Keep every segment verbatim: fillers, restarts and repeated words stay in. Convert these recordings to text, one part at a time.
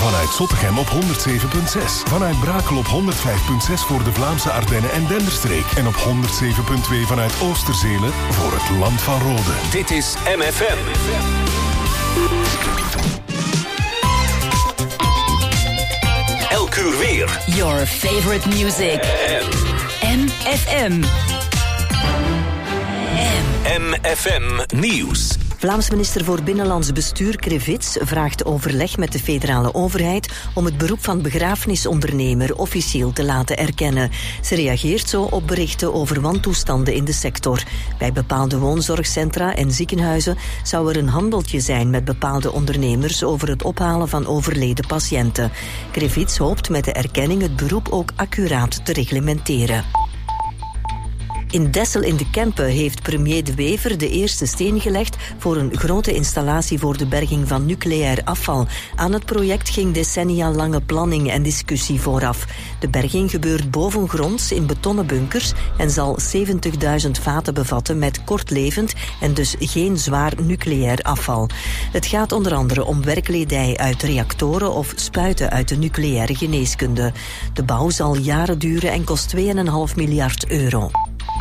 Vanuit Zottegem op honderd zeven komma zes. Vanuit Brakel op honderd vijf komma zes voor de Vlaamse Ardennen en Denderstreek. En op honderd zeven komma twee vanuit Oosterzele voor het Land van Rode. Dit is M F M. Elk uur weer. Your favorite music. M F M. M F M Nieuws. Vlaams minister voor Binnenlands Bestuur Krevits vraagt overleg met de federale overheid om het beroep van begrafenisondernemer officieel te laten erkennen. Ze reageert zo op berichten over wantoestanden in de sector. Bij bepaalde woonzorgcentra en ziekenhuizen zou er een handeltje zijn met bepaalde ondernemers over het ophalen van overleden patiënten. Krevits hoopt met de erkenning het beroep ook accuraat te reglementeren. In Dessel in de Kempen heeft premier De Wever de eerste steen gelegd voor een grote installatie voor de berging van nucleair afval. Aan het project ging decennia lange planning en discussie vooraf. De berging gebeurt bovengronds in betonnen bunkers en zal zeventigduizend vaten bevatten met kortlevend en dus geen zwaar nucleair afval. Het gaat onder andere om werkkledij uit reactoren of spuiten uit de nucleaire geneeskunde. De bouw zal jaren duren en kost twee komma vijf miljard euro.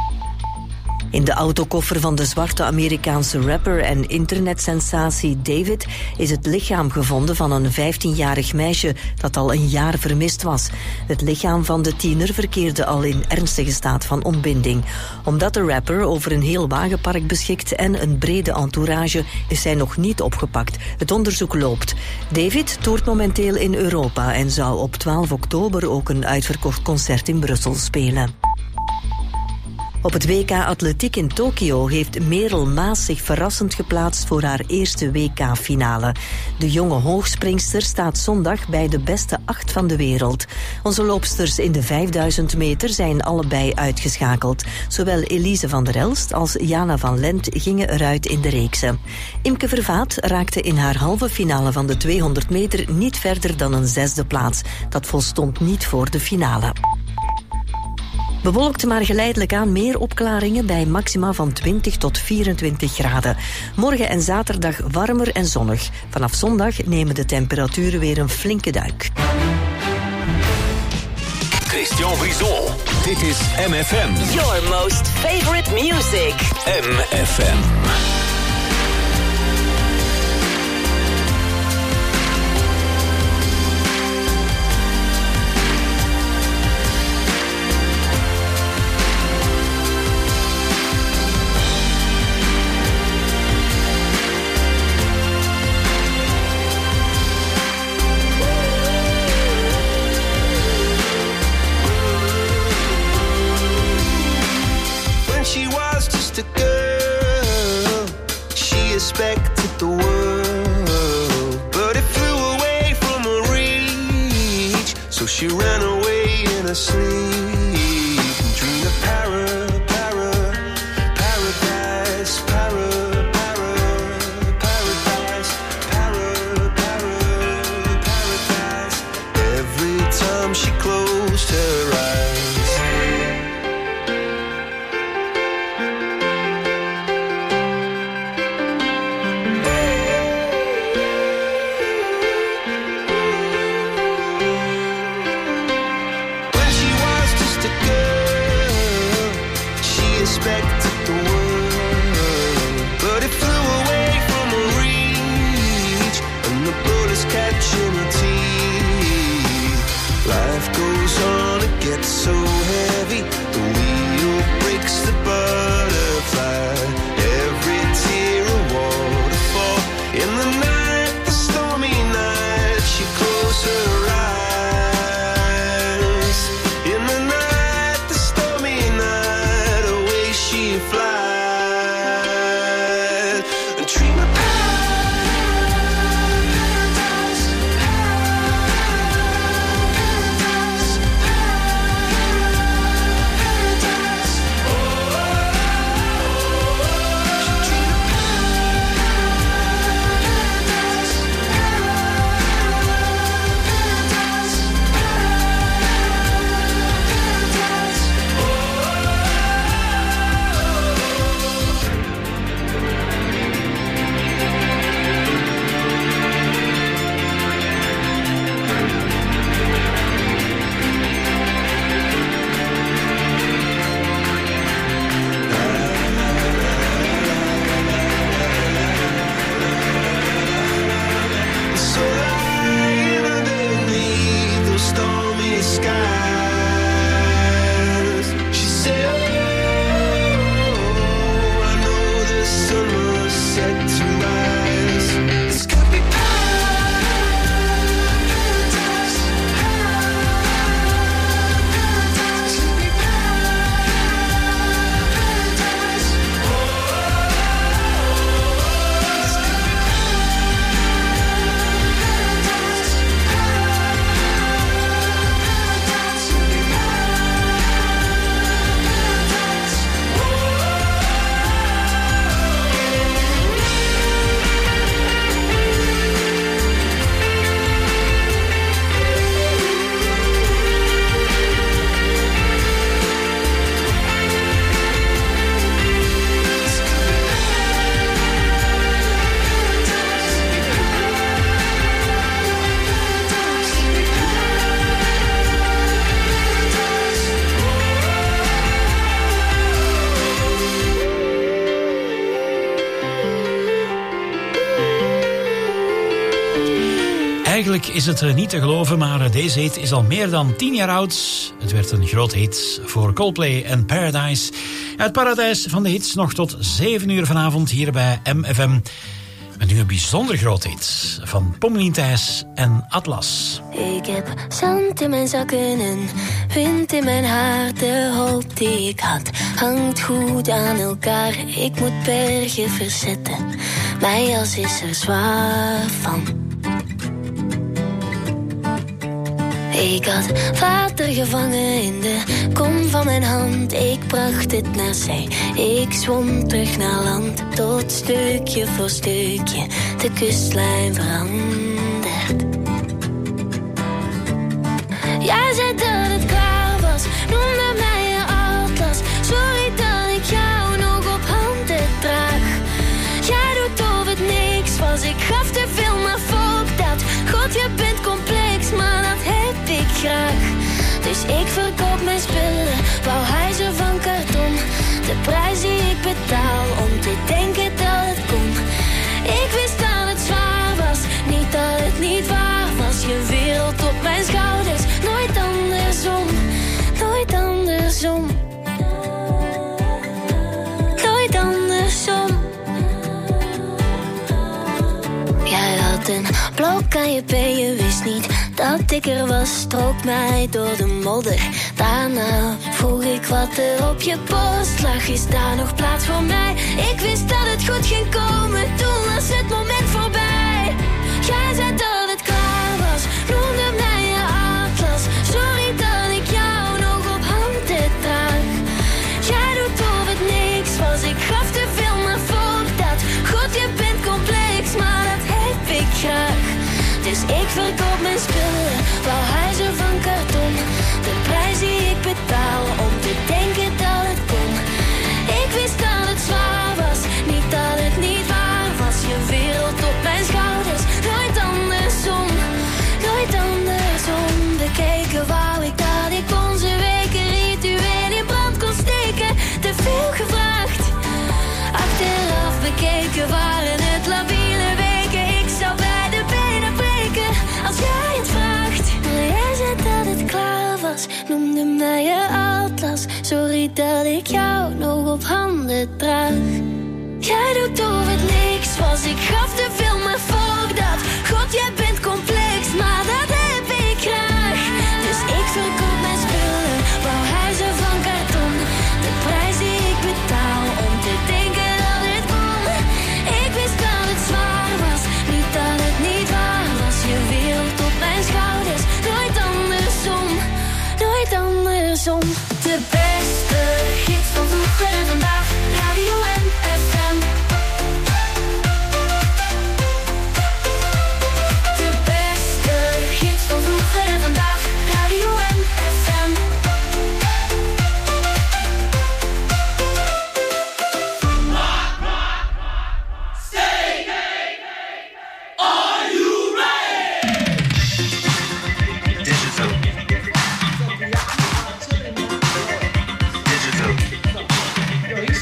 In de autokoffer van de zwarte Amerikaanse rapper en internetsensatie David is het lichaam gevonden van een vijftienjarig meisje dat al een jaar vermist was. Het lichaam van de tiener verkeerde al in ernstige staat van ontbinding. Omdat de rapper over een heel wagenpark beschikt en een brede entourage is hij nog niet opgepakt. Het onderzoek loopt. David toert momenteel in Europa en zou op twaalf oktober ook een uitverkocht concert in Brussel spelen. Op het W K Atletiek in Tokio heeft Merel Maas zich verrassend geplaatst voor haar eerste W K-finale. De jonge hoogspringster staat zondag bij de beste acht van de wereld. Onze loopsters in de vijfduizend meter zijn allebei uitgeschakeld. Zowel Elise van der Elst als Jana van Lent gingen eruit in de reeksen. Imke Vervaat raakte in haar halve finale van de tweehonderd meter niet verder dan een zesde plaats. Dat volstond niet voor de finale. Bewolkt, maar geleidelijk aan meer opklaringen bij maxima van twintig tot vierentwintig graden. Morgen en zaterdag warmer en zonnig. Vanaf zondag nemen de temperaturen weer een flinke duik. Christian Brison. Dit is M F M. Your most favorite music. M F M. Expected the world, but it flew away from her reach. So she ran away in her sleep and dreamed of para, para, paradise, para, para, paradise, para, para, paradise. Every time she closed her eyes. Expected the world, but it flew away from her reach, and the bullets catching her teeth. Life goes on, it gets so heavy, the wheel breaks the butterfly. Every tear a waterfall. In the night, the stormy night, she closed her eyes. In the night, the stormy night, away she Eigenlijk is het niet te geloven, maar deze hit is al meer dan tien jaar oud. Het werd een groot hit voor Coldplay en Paradise. Het paradijs van de hits nog tot zeven uur vanavond hier bij M F M. Met nu een bijzonder groot hit van Pommelien Thijs en Atlas. Ik heb zand in mijn zakken en wind in mijn haar. De hoop die ik had hangt goed aan elkaar. Ik moet bergen verzetten, mijn jas is er zwaar van. Ik had water gevangen in de kom van mijn hand. Ik bracht het naar zee, ik zwom terug naar land. Tot stukje voor stukje de kustlijn verandert. Jij zei dat het klaar was, noemde mij je atlas. Sorry dat ik jou nog op handen draag. Jij doet of het niks was, ik gaf te veel, maar fuck dat. God, je bent complex, maar dat heb ik graag. Dus ik verkoop mijn spullen, bouw huizen van karton. De prijs die ik betaal om te denken dat het kon. Ik wist dat het zwaar was, niet dat het niet waar was. Je wereld op mijn schouders, nooit andersom. Nooit andersom. Nooit andersom. Jij had een blok aan je been, je wist niet dat ik er was. Strook mij door de modder. Daarna vroeg ik wat er op je post lag. Is daar nog plaats voor mij? Ik wist dat het goed ging komen, toen was het moment voorbij. Jij zei dat het klaar was, noemde mij je atlas. Sorry dat ik jou nog op handen draag. Jij doet of het niks was, ik gaf te veel, maar fuck dat. God, je bent complex, maar dat heb ik graag. Dus ik verkoop mijn spullen, bouw huizen van karton. De prijs die ik betaal om te denken dat het kon. Ik wist dat het zwaar was, niet dat het niet waar was. Je wereld op mijn schouders, nooit andersom. Nooit andersom. Bekeken wou ik dat ik onze weken ritueel in brand kon steken. Te veel gevraagd. Achteraf bekeken waren het labiele weken. Ik zou bij de benen breken als jij het vraagt. Maar jij zei dat het klaar was, noemde mij je atlas. Sorry dat ik jou nog op handen draag. Jij doet of het niks was, ik gaf te veel, maar fuck dat. God, jij bent complex, maar dat heb ik graag. Dus ik verkoop mijn spullen, bouw huizen van karton. De prijs die ik betaal om te denken dat het kon. Ik wist dat het zwaar was, niet dat het niet waar was. Je wereld op mijn schouders, nooit andersom. Nooit andersom. De beste hits van vroeger en vandaag, Radio M F M. De beste hits van vroeger en vandaag, Radio M F M. Are you ready? Digital. Digital.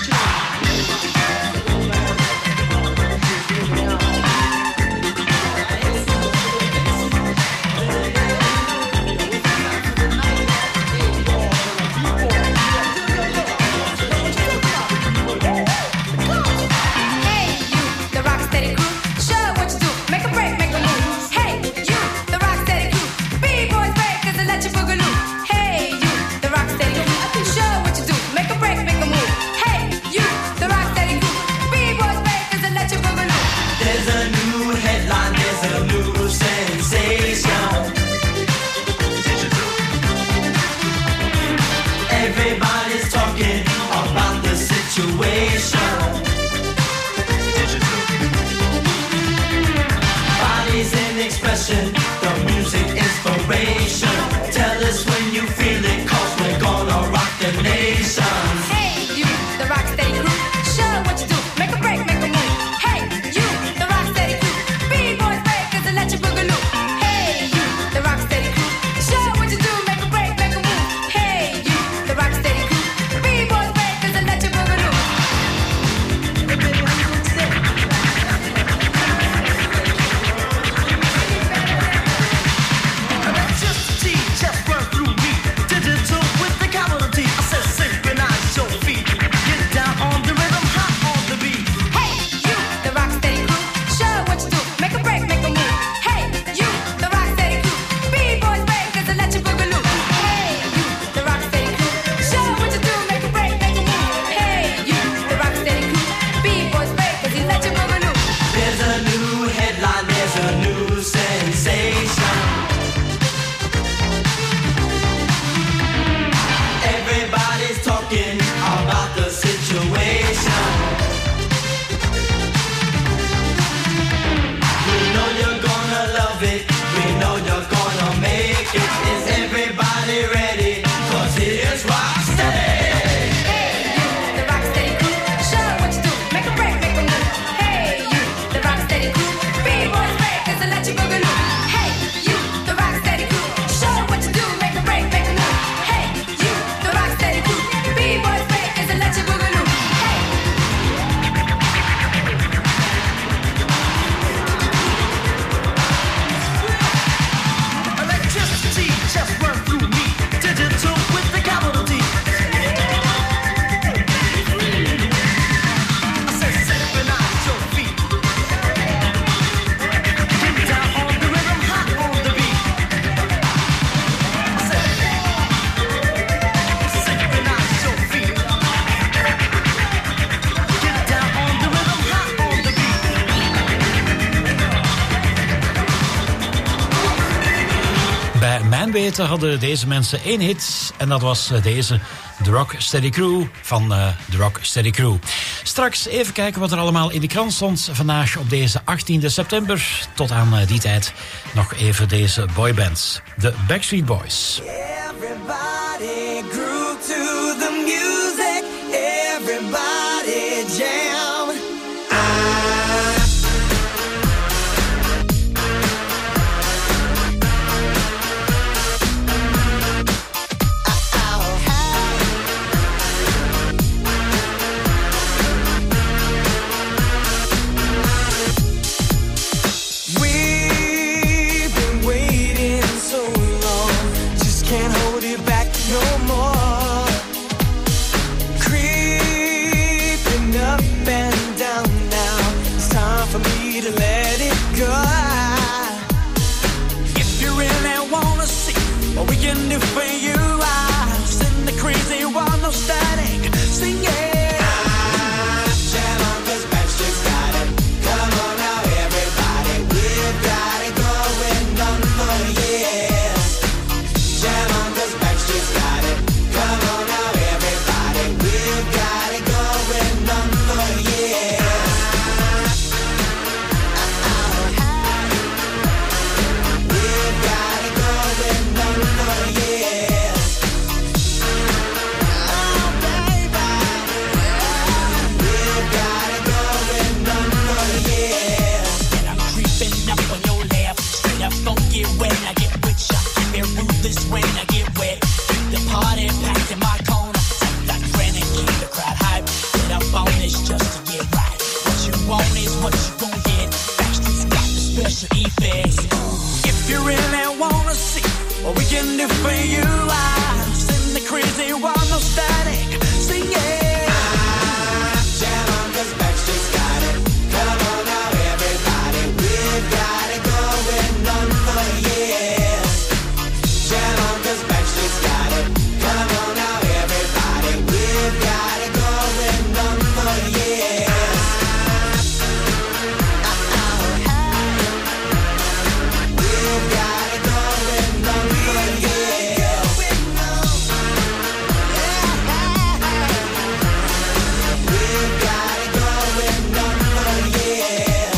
Bij mijn weten hadden deze mensen één hit en dat was deze, The Rock Steady Crew van uh, The Rock Steady Crew. Straks even kijken wat er allemaal in de krant stond vandaag op deze achttiende september. Tot aan uh, die tijd nog even deze boybands, de Backstreet Boys. Everybody grew to the music. Everybody jam. I for you, I send the crazy one, no static, sing it. Ah, jam on, 'cause Backstreet's got it. Come on now, everybody, we've got it going on for years. Jam on, 'cause Backstreet's got it. Come on now, everybody, we've got it going on for years. We've got it going on for years. When I get wet, the party packed in my corner. Like granny, keep the crowd hype. Get up on this just to get right. What you want is what you gon' get. Backstreet's got the special effects. If you really wanna see what we can do for you, I send the crazy one, no static, sing it. Ah, jam on, 'cause Backstreet's got it. Come on now, everybody, we've got it going on for years. Jam on, 'cause Backstreet's got it. Come on now, everybody, we've got it going on for years. We've got it going on for years. We've got it going on for years.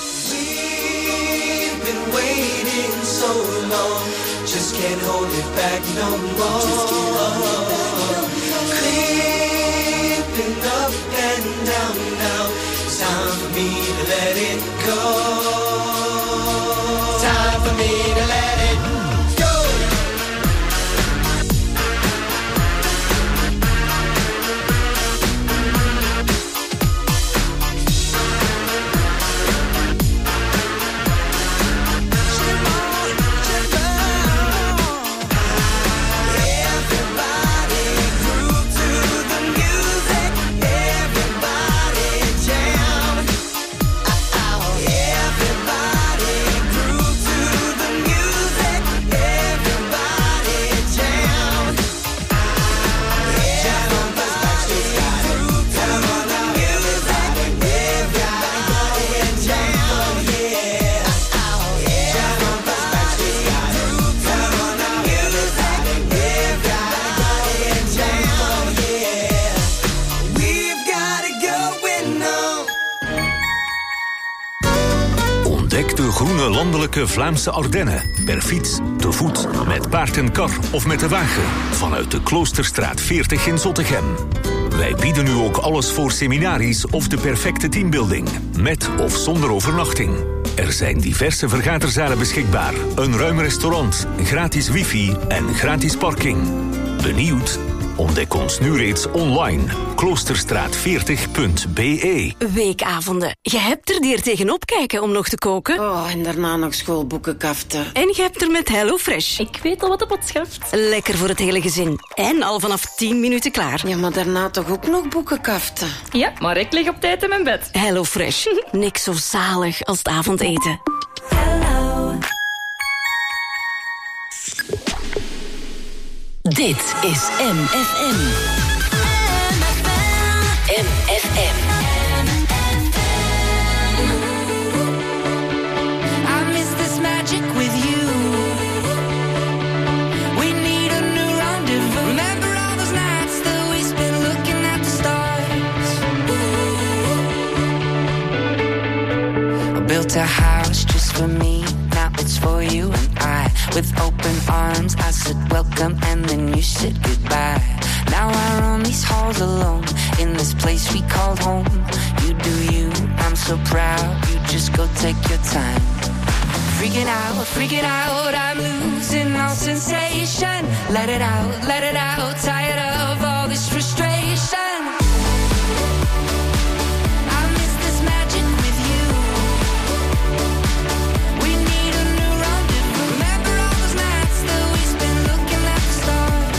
We've been waiting so long. Just can't hold it back no more. Creeping up and down now. It's time for me to let it go. Time for me to let it go. Everybody grew to the music. Everybody jam. Everybody grew to the music. Everybody jam. Jam on, 'cause Backstreet's got it. Come on now, everybody, everybody jam. Yeah. Jam on, 'cause Backstreet's got it. Come on now, everybody, everybody jam. Yeah. We've got it going on. Ontdek de groene landelijke Vlaamse Ardennen. Per fiets, te voet, met paard en kar of met de wagen. Vanuit de Kloosterstraat veertig in Zottegem. Wij bieden u ook alles voor seminaries of de perfecte teambuilding. Met of zonder overnachting. Er zijn diverse vergaderzalen beschikbaar. Een ruim restaurant, gratis wifi en gratis parking. Benieuwd? Ontdek ons nu reeds online. kloosterstraat veertig punt b e. Weekavonden. Je hebt er die er tegenop kijken om nog te koken. Oh, en daarna nog schoolboeken kaften. En je hebt er met HelloFresh. Ik weet al wat op het schaft. Lekker voor het hele gezin. En al vanaf tien minuten klaar. Ja, maar daarna toch ook nog boeken kaften. Ja, maar ik lig op tijd in mijn bed. HelloFresh. Niks zo zalig als het avondeten. Dit is M F M. M F M. I miss this magic with you. a house just for me, now it's for you and I. With open arms I said welcome and then you said goodbye. Now I roam these halls alone, in this place we called home. You do you, I'm so proud, you just go take your time. Freaking out, freaking out, I'm losing all sensation. Let it out, let it out, tired of all this frustration. I miss this magic with you. We need a new rendezvous. Remember all those nights that we spent looking at the stars.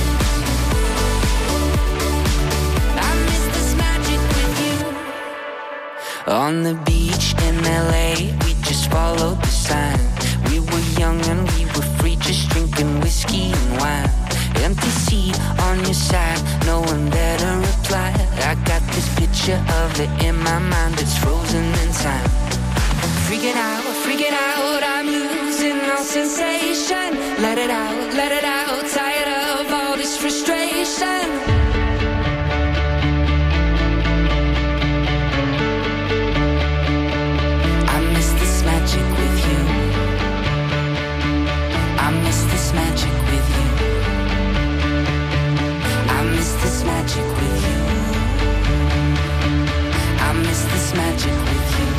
I miss this magic with you. On the beach in L A, we just followed the sign. We were young and we were free, just drinking whiskey and wine. Empty seat on your side, no one there to reply. I got this picture of it in my mind, it's frozen in time. Freaking out, freaking out, I'm losing all sensation. Let it out, let it out, tired of all this frustration. I miss this magic with you. I miss this magic with you. I miss this magic with you. I miss this magic with you.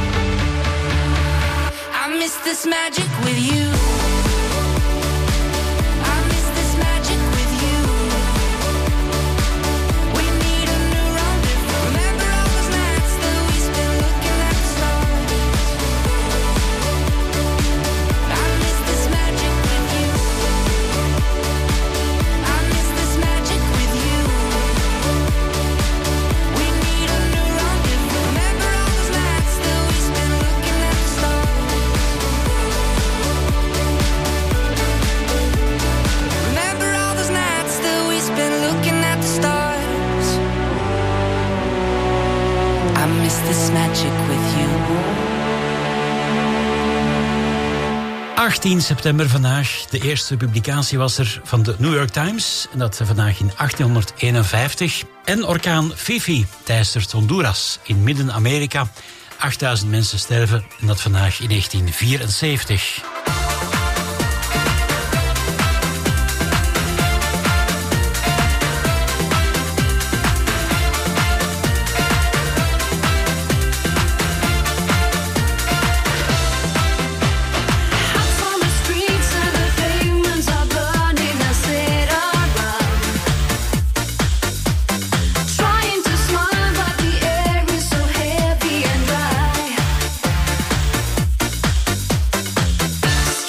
I miss this magic with you. I miss this magic with you. We need a new rendezvous. Remember all those nights that we spent looking at the stars. I miss this magic with you. I miss this magic with you. We need a new rendezvous. Remember all those nights that we spent looking at the stars. Remember all those nights that we spent looking at the stars. I miss this magic with you. achttien september vandaag. De eerste publicatie was er van de New York Times. En dat vandaag in achttienhonderdeenenvijftig. En orkaan Fifi teistert Honduras in Midden-Amerika. achtduizend mensen sterven. En dat vandaag in negentien vierenzeventig. Trying to smile, but the air is so heavy and dry.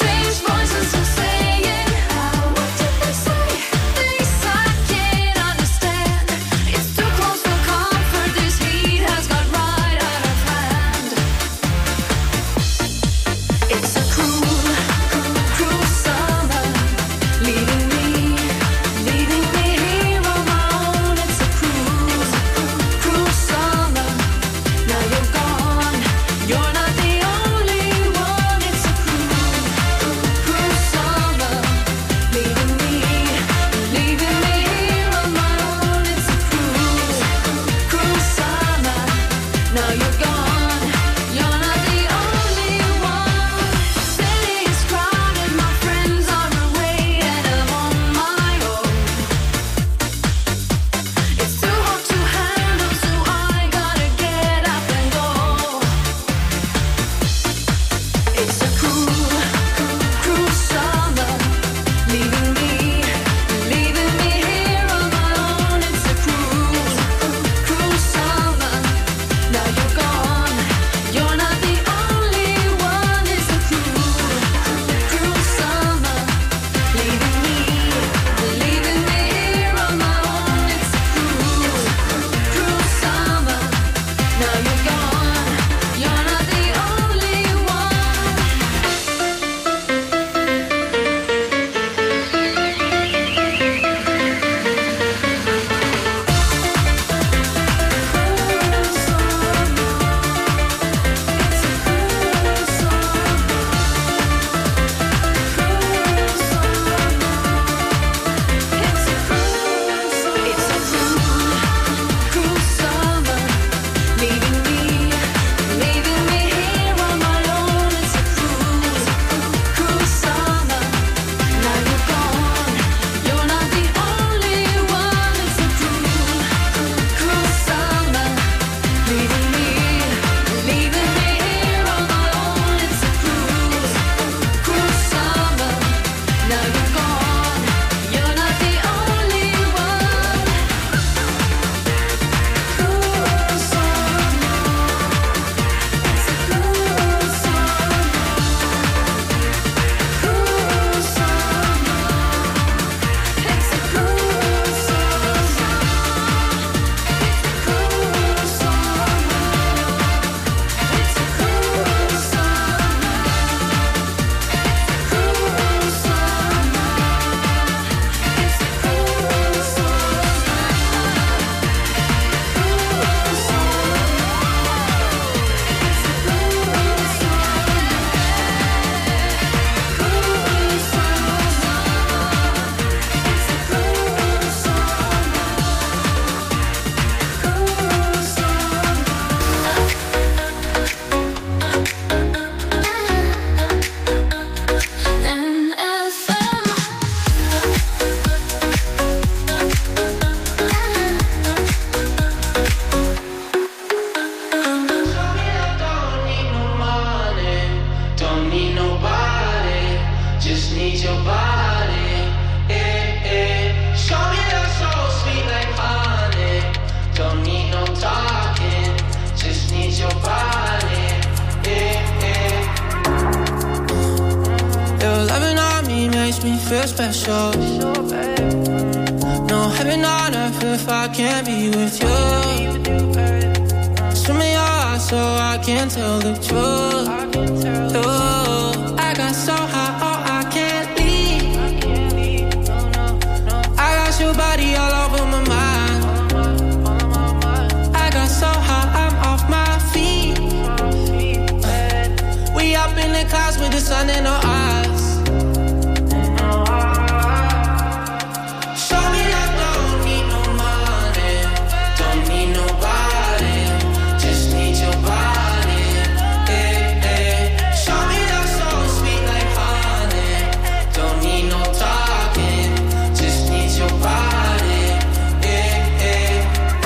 your body. Eh, eh. Show me love so sweet like honey. Don't need no talking, just need your body. Eh, eh. Your loving on me makes me feel special. No heaven on earth if I can't be with you. Swim in your eyes so I can tell the truth. Ooh, I got so high, oh I can't leave. I got your body all over my mind. I got so high, I'm off my feet. We up in the clouds with the sun in our eyes. Show me love, don't need no money, don't need nobody, just need your body. Eh, eh. Show me love so sweet like honey, don't need no talking, just need your body. Eh, eh.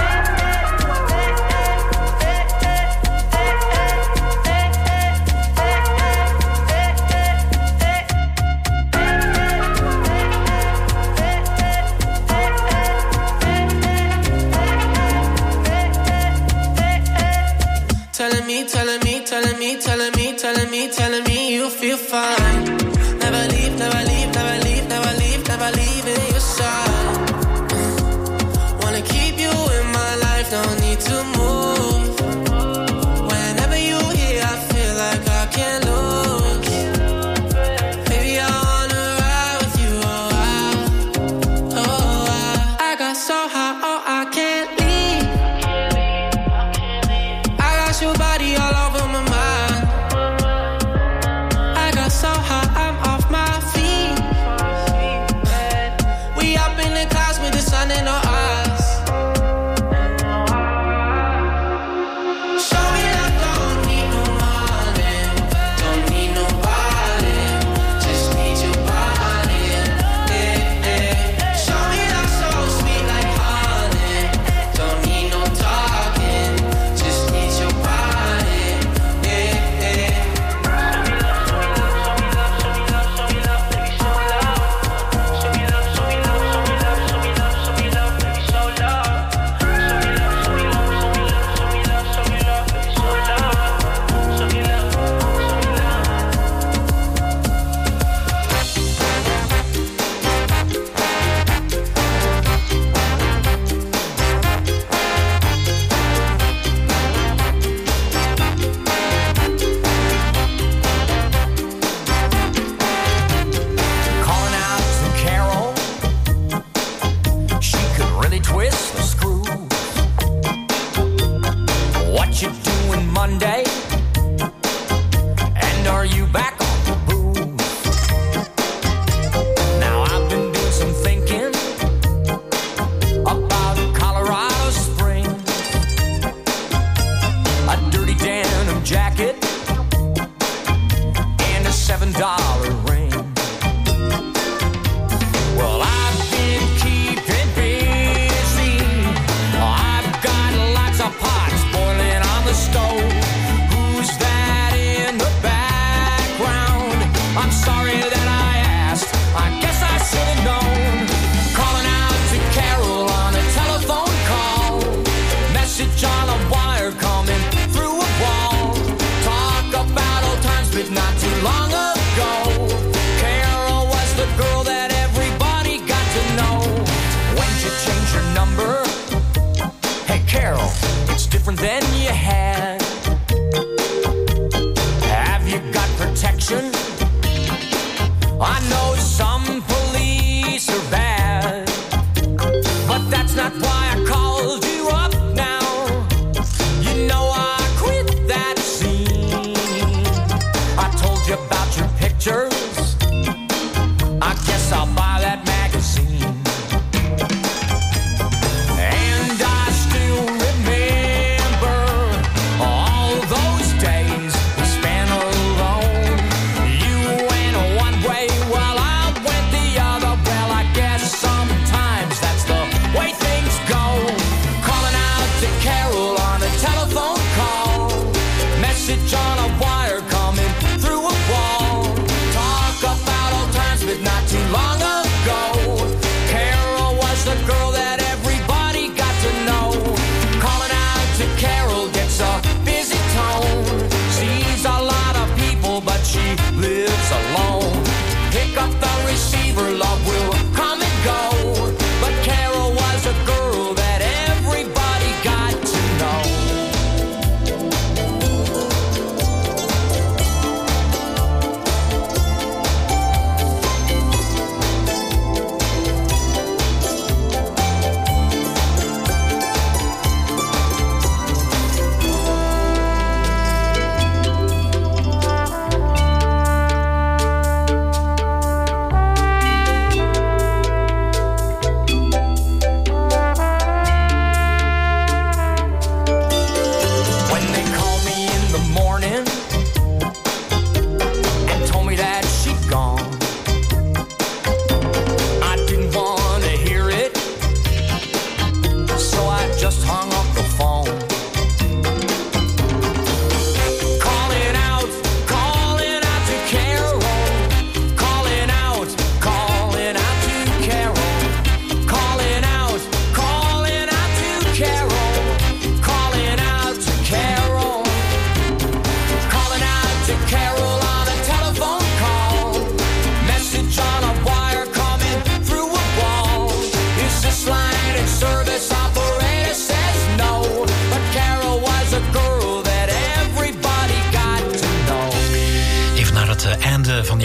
Telling me, telling me, telling me, telling me, telling me, telling me you feel fine. Never leave, never leave, never leave, never leave, never leave in your side. Wanna keep you in my life, don't need to move. Whenever you here, I feel like I can't lose. Baby, I wanna ride with you, oh I, oh I. I got so high, oh I can't leave. I got your body all over my mind. I got so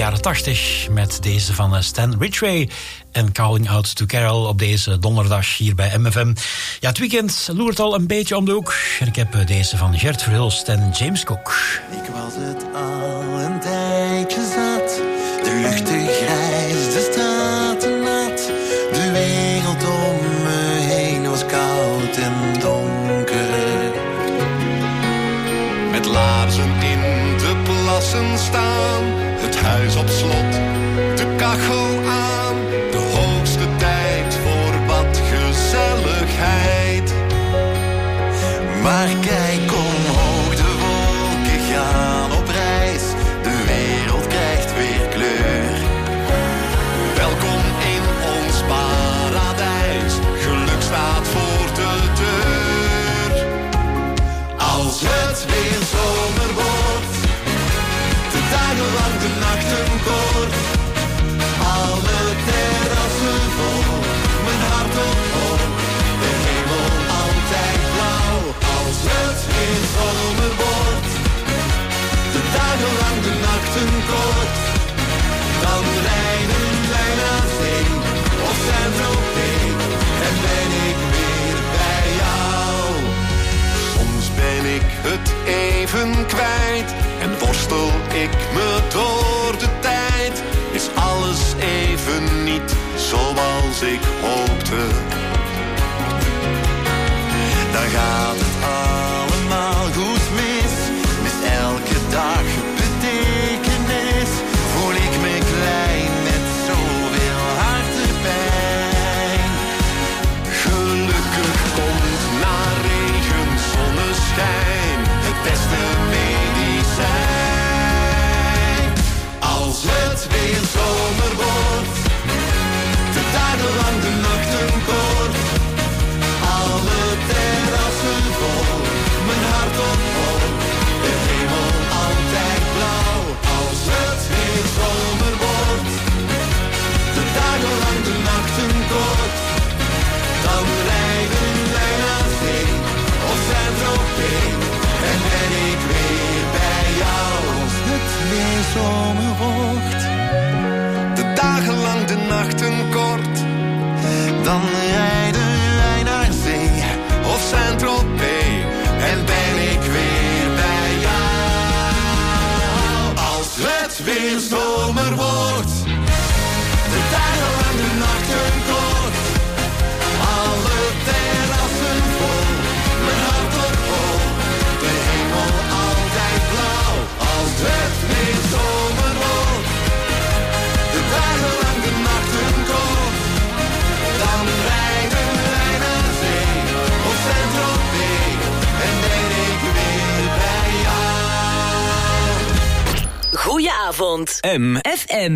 jaren tachtig met deze van Stan Ridgway en Calling Out to Carol op deze donderdag hier bij M F M. Ja, het weekend loert al een beetje om de hoek en ik heb deze van Gert Verhulst en James Cook. Ik was het al een tijdje zat, de lucht te grijs, de straten nat, de wereld om me heen was koud en donker. Met laarzen in de plassen staan, het huis op slot, de kachel aan, de hoogste tijd voor wat gezelligheid. Maar kijk omhoog, de wolken gaan op reis, de wereld krijgt weer kleur. Welkom in ons paradijs, geluk staat voor de deur. Als het weer zomer wordt, de dagen lang, de nachten kort, alle terrassen vol, mijn hart op hoog, de hemel altijd blauw. Als het weer zomer wordt, de dagen lang, de nachten kort, dan rijden wij naar zee of Saint-Tropez en ben ik weer bij jou. Soms ben ik het even kwijt en worstel ik me door de tijd. Is alles even niet zoals ik hoopte. Dan gaat het allemaal goed mis, met elke dag betekenis. Voel ik me klein met zoveel hartepijn. Gelukkig komt na regen zonneschijn het beste medicijn. Als het weer zomer wordt, de dagen lang, de nachten kort, alle terrassen vol, mijn hart op hoog, de hemel altijd blauw. Als het weer zomer wordt, de dagen lang, de nachten kort, dan rijden wij naar zee of Saint-Tropez en ben ik weer bij jou. Als het weer zomer wordt, de dagen lang, de nachten kort, dan rijden wij naar zee of Saint-Tropez en ben ik weer bij jou. Als het weer zomer wordt, de dagen lang, de nachten kort, alle terrassen vol, mijn hart op hoog, de hemel altijd blauw. Als het weer zomer wordt, de dagen lang, de nachten kort, dan rijden wij naar zee of Saint-Tropez en ben ik weer bij jou. Goedenavond. M F M.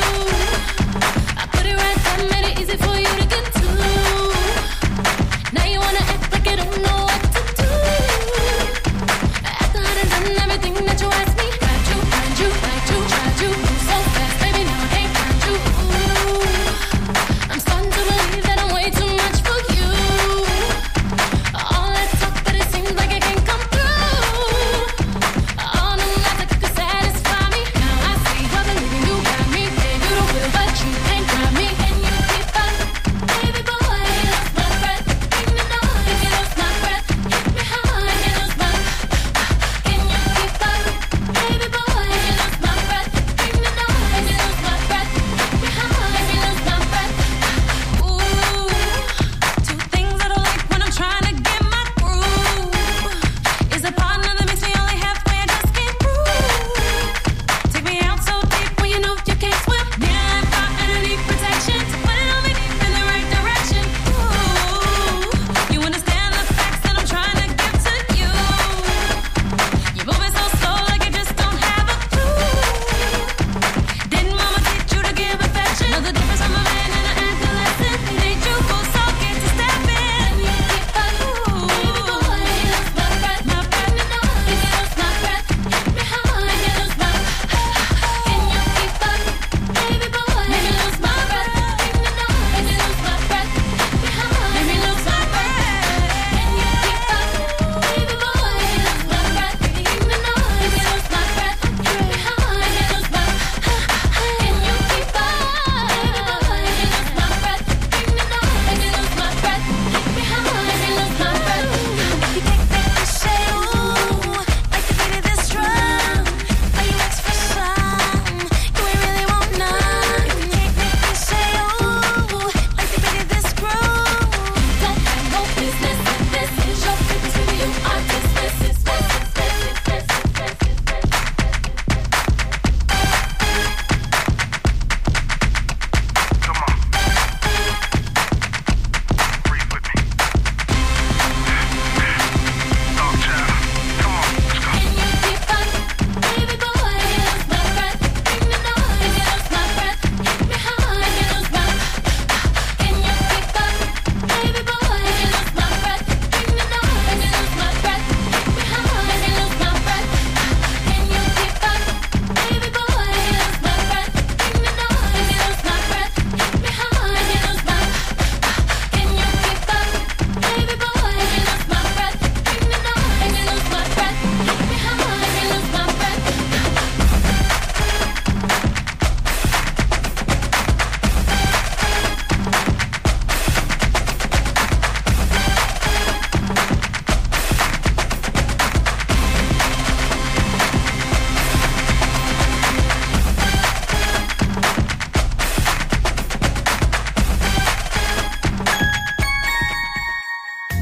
Now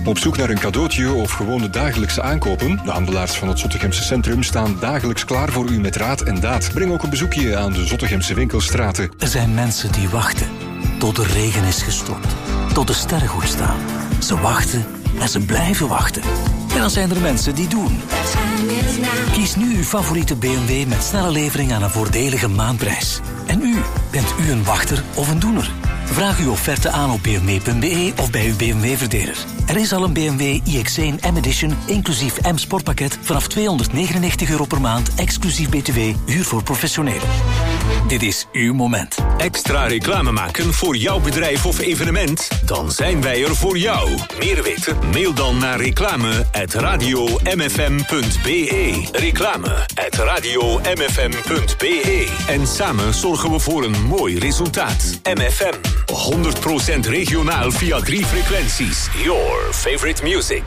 Op zoek naar een cadeautje of gewoon de dagelijkse aankopen? De handelaars van het Zottegemse centrum staan dagelijks klaar voor u met raad en daad. Breng ook een bezoekje aan de Zottegemse winkelstraten. Er zijn mensen die wachten tot de regen is gestopt, tot de sterren goed staan. Ze wachten en ze blijven wachten. En dan zijn er mensen die doen. Kies nu uw favoriete B M W met snelle levering aan een voordelige maandprijs. En u, bent u een wachter of een doener? Vraag uw offerte aan op b m w punt b e of bij uw B M W-verdeler. Er is al een B M W i X één M-Edition, inclusief M-Sportpakket, vanaf tweehonderdnegenennegentig euro per maand, exclusief B T W, huur voor professionelen. Dit is uw moment. Extra reclame maken voor jouw bedrijf of evenement? Dan zijn wij er voor jou. Meer weten? Mail dan naar reclame at radio m f m punt b e. Reclame at radio m f m punt b e. En samen zorgen we voor een mooi resultaat. M F M. honderd procent regionaal via drie frequenties. Your favorite music.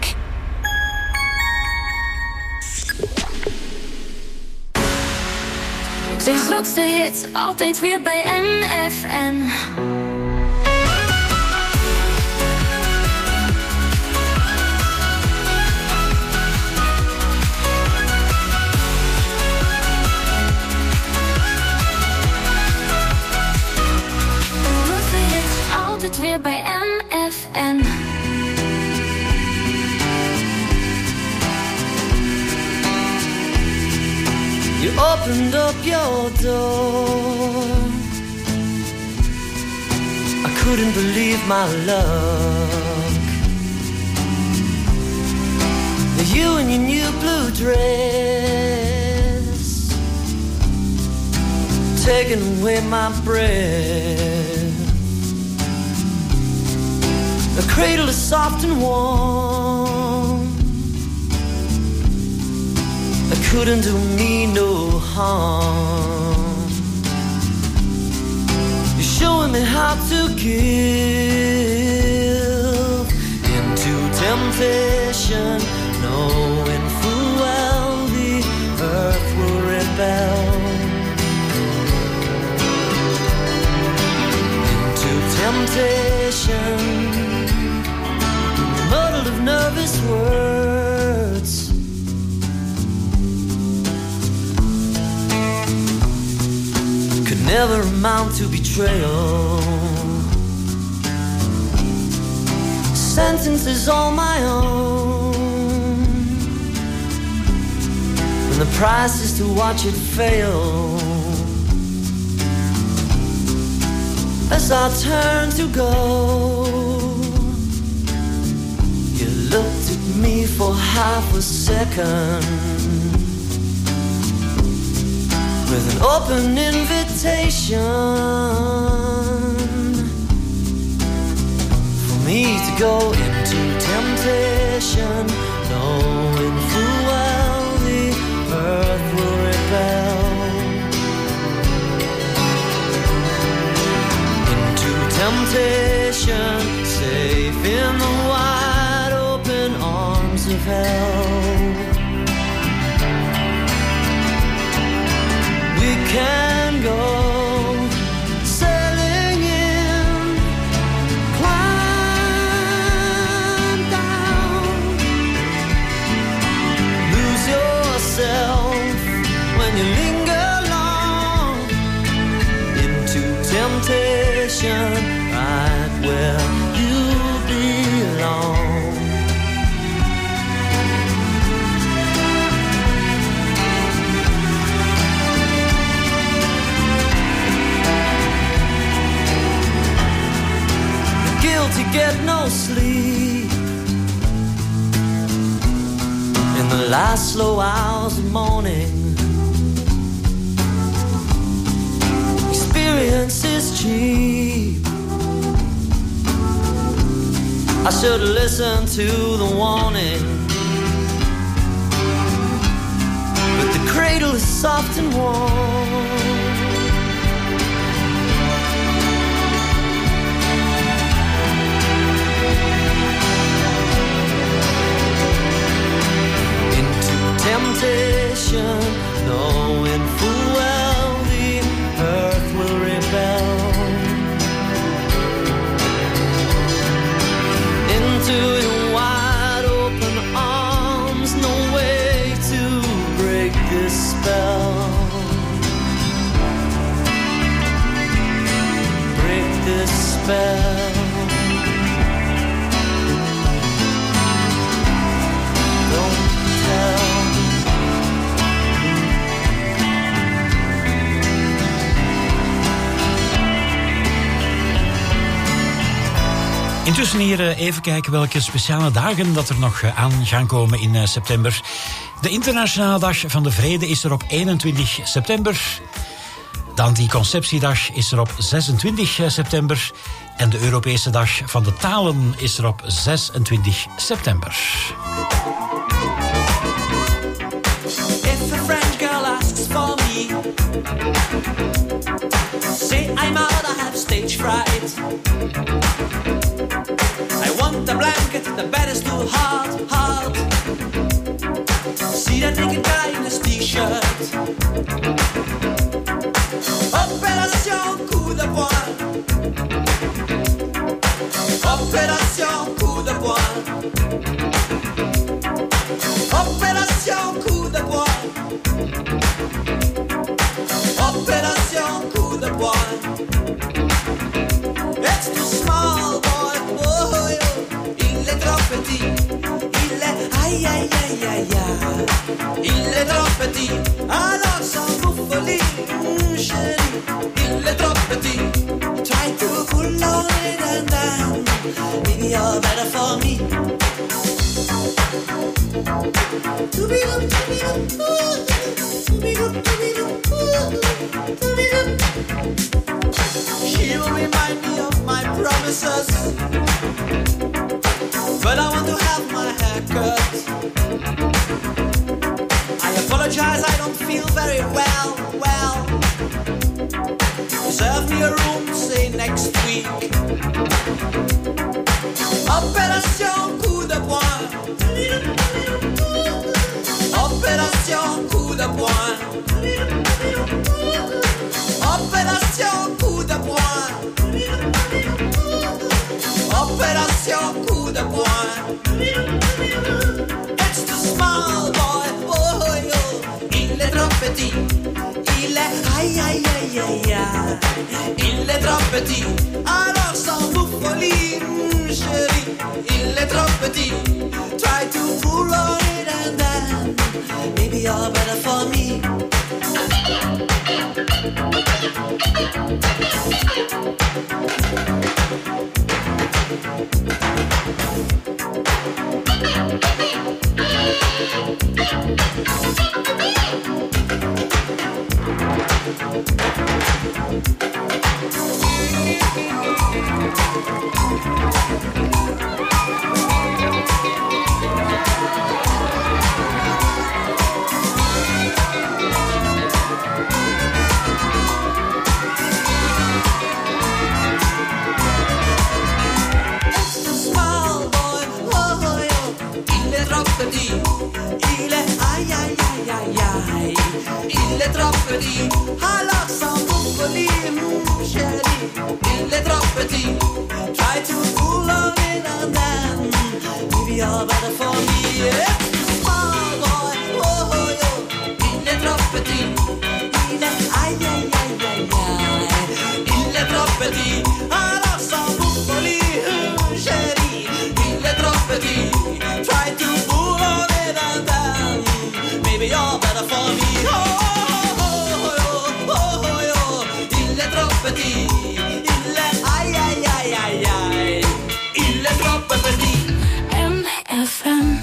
De grootste hits, altijd weer bij M F M. Altijd weer bij M F M. You opened up your door. I couldn't believe my luck. You in your new blue dress, taking away my breath. The cradle is soft and warm. It couldn't do me no harm. You're showing me how to give into temptation, knowing full well the earth will rebel. Into temptation, muddled of nervous words. Could never amount to betrayal. Sentences all my own, and the price is to watch it fail. As I turn to go, you looked at me for half a second with an open invitation for me to go into temptation, knowing full well the earth will rebel. Temptation, safe in the wide open arms of hell. We can go sailing in, climb down, lose yourself when you linger long into temptation. Right where you belong. The guilty get no sleep in the last slow hours of morning. Experience is cheap. I should listen to the warning, but the cradle is soft and warm. Into temptation, knowing full well the earth will rebel. Into your wide spell. Don't tell. Intussen hier even kijken welke speciale dagen dat er nog aan gaan komen in september. De Internationale Dag van de Vrede is er op eenentwintig september. De Anticonceptiedag is er op zesentwintig september. En de Europese Dag van de Talen is er op zesentwintig september. If a French girl asks for me, say I'm out, I have stage fright. I want the blanket, the bed is too hard, hard. See that naked guy in his t-shirt. Opération coup de poing. Opération coup de poing. Opération coup de poing. Opération coup de poing. It's too small, boy. Oh, il est trop petit. Il est aïe aïe aïe aïe aïe. Il est trop petit. Alors sans bouffolie, mm, chérie. Il est trop petit. Try to pull on it and down. Maybe you're better for me. Doo-be-doo, doo-be-doo, ooh. Doo-be-doo, doo-be-doo, ooh. Doo-be-doo. She will remind me of my promises, but I want to have my hair cut. I apologize, I don't feel very well, well. Reserve me a room, say next week. Opération coup de poing. Opération coup de poing. Opération coup de poing. Opération coup de poing. It's too small, boy. Oh, oh, il est trop petit. Il est aïe aïe aïe aïe aïe. Il est trop petit. Alors sans bouffolie, mm, chérie. Il est trop petit. Try to pull on it and then maybe you're better for me. Il est aïe aïe aïe aïe aïe. Il est trop petit. Alors sans bouffolie, mm, chérie. Il est trop petit. Try to pull on it and then maybe you're better for me. It's small boy. Oh, oh, oh. Il est trop petit. Il est aïe aïe aïe aïe aïe. Il est trop petit. Alors sans bouffolie, mm, chérie. Il est trop petit. Try to pull on it and then maybe you're better for me. Oh, oh, oh, oh, oh, oh, oh. Il est trop petit. Il est aïe aïe aïe aïe aïe. Il est trop petit. M F M.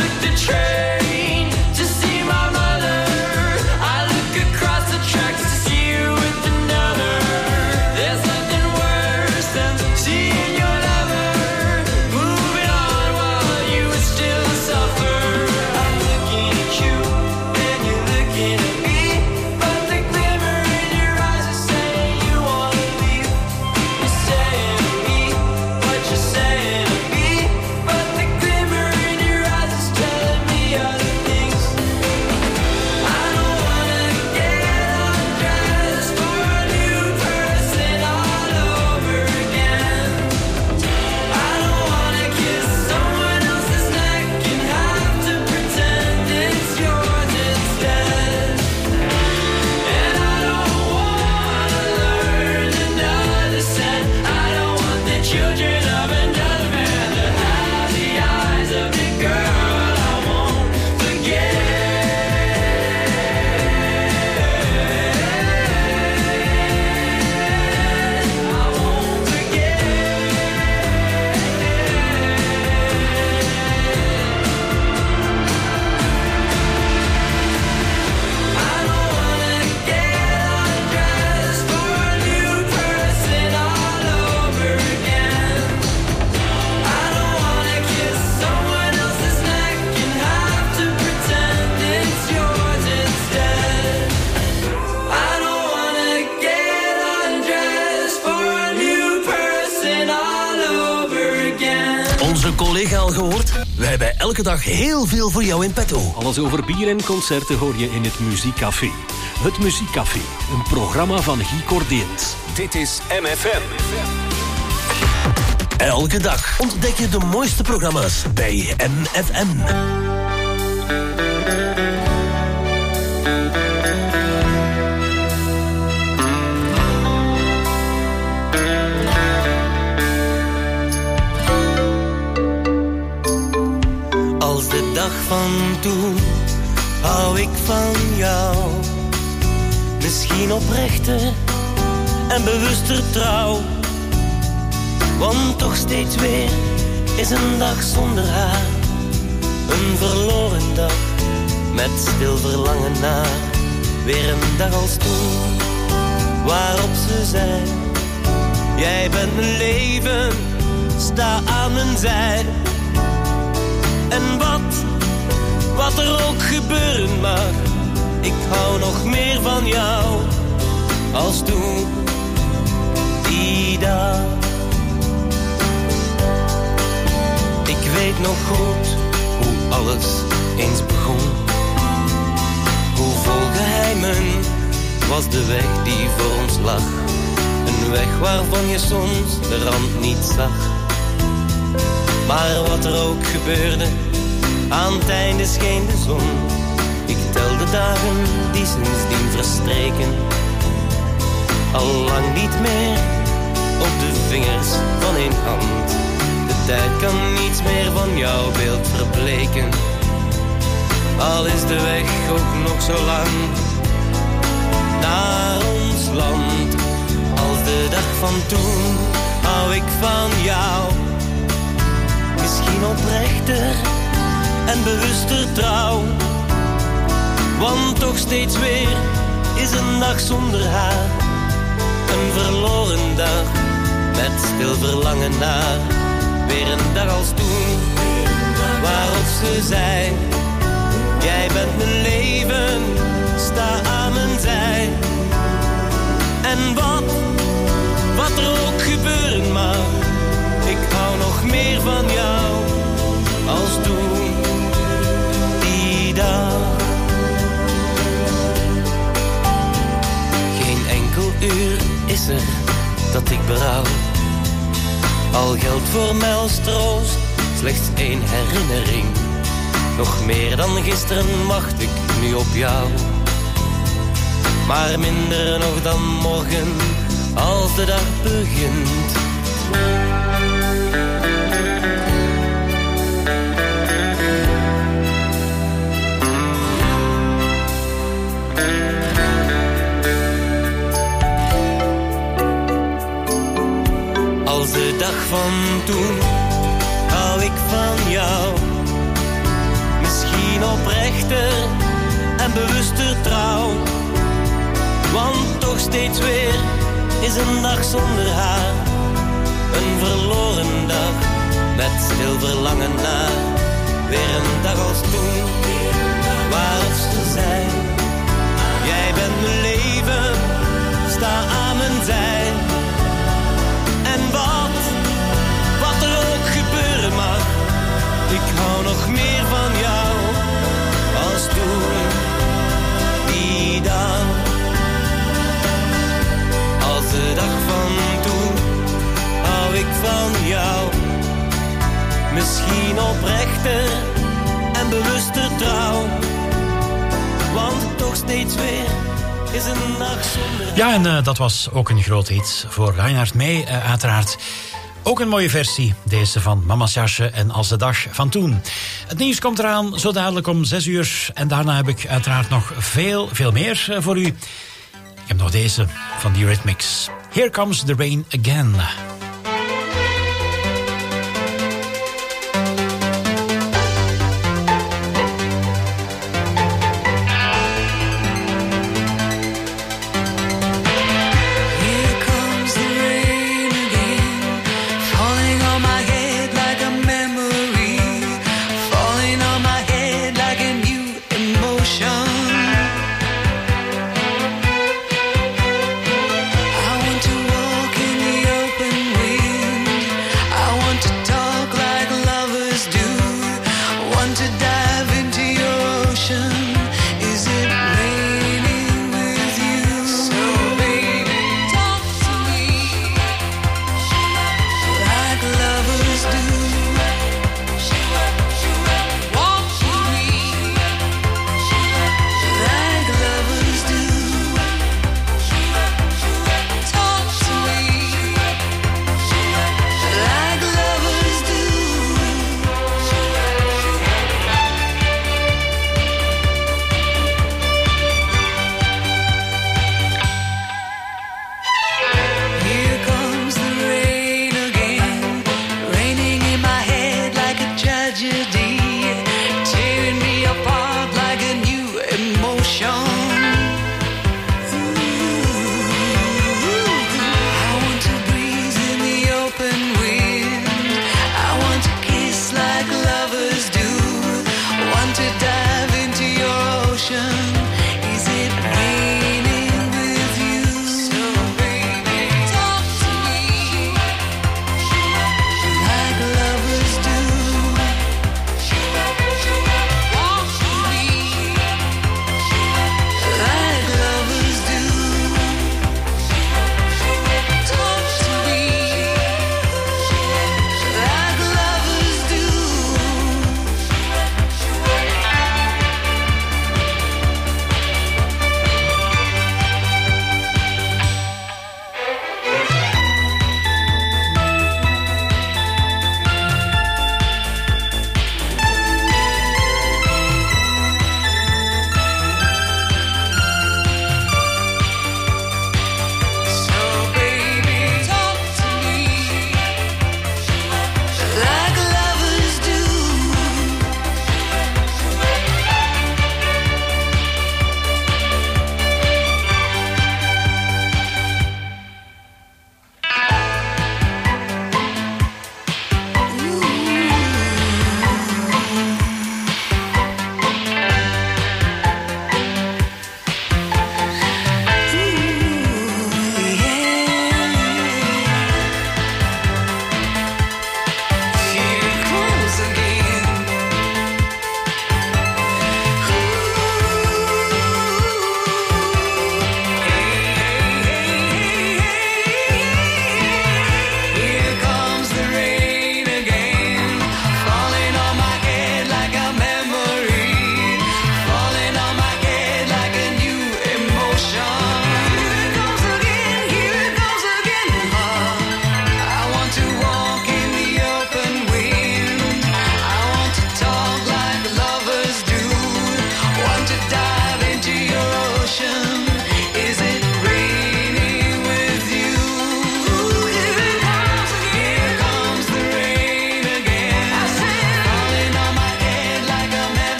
took the train to see my mother. I look across the tracks to see you with another. There's nothing worse than seeing your lover moving on while you would still suffer. I'm looking at you and you're looking at me, but the glimmer in your eyes is saying you wanna leave. You're saying to me what you're saying to me, but the glimmer in your eyes is telling me other things. I don't wanna get undressed for a new person all over again. I don't wanna kiss someone else's neck and have to pretend it's yours instead. And I don't wanna learn another set. I don't want the children of another man to have the eyes of the girl I won't forget. I won't forget. I don't wanna get undressed for a new person all over again. I don't wanna kiss someone else's neck and have to pretend it's yours instead. I don't wanna get undressed for a new person all over again. Onze collega al gehoord? Wij hebben elke dag heel veel voor jou in petto. Alles over bier en concerten hoor je in het Muziekcafé. Het Muziekcafé, een programma van Guy Cordeens. Dit is M F M. Elke dag ontdek je de mooiste programma's bij M F M. Als de dag van toen hou ik van jou. Misschien oprechter en bewuster trouw. Want toch steeds weer is een dag zonder haar. Een verloren dag met stil verlangen naar. Weer een dag als toen, waarop ze zei: jij bent mijn leven, sta aan mijn zij. En wat, wat er ook gebeuren mag, ik hou nog meer van jou als toen, die dag. Ik weet nog goed hoe alles eens begon. Hoe vol geheimen was de weg die voor ons lag. Een weg waarvan je soms de rand niet zag. Maar wat er ook gebeurde, aan het einde scheen de zon. Ik tel de dagen die sindsdien verstreken. Al lang niet meer op de vingers van één hand. De tijd kan niets meer van jouw beeld verbleken. Al is de weg ook nog zo lang naar ons land. Als de dag van toen hou ik van jou. Misschien oprechter en bewuster trouw. Want toch steeds weer is een dag zonder haar. Een verloren dag met stil verlangen naar. Weer een dag als toen, waarop ze zei: jij bent mijn leven, sta aan mijn zij. En wat, wat er ook gebeuren mag, ik hou nog meer van jou als toen, die dag. Geen enkel uur is er dat ik berouw. Al geldt voor mij als troost slechts één herinnering. Nog meer dan gisteren wacht ik nu op jou. Maar minder nog dan morgen als de dag begint. Als de dag van toen hou ik van jou. oprechter en bewuster trouw. Want toch steeds weer is een dag zonder haar een verloren dag, met stil verlangen naar weer een dag als toen, waar ze zijn. Jij bent mijn leven, sta aan mijn zij. En wat, wat er ook gebeuren mag, ik hou nog meer van jou als toen, die dag. Als de dag van toen hou ik van jou. Misschien oprechter en bewuster trouw. Want toch steeds weer is een nacht zonder... Ja, en uh, dat was ook een groot hit voor Reinhard May, uh, uiteraard. Ook een mooie versie, deze van Mama's Jasje en Als de dag van toen. Het nieuws komt eraan, zo dadelijk om zes uur. En daarna heb ik uiteraard nog veel, veel meer uh, voor u. Ik heb nog deze van The Eurythmics. Here Comes the Rain Again.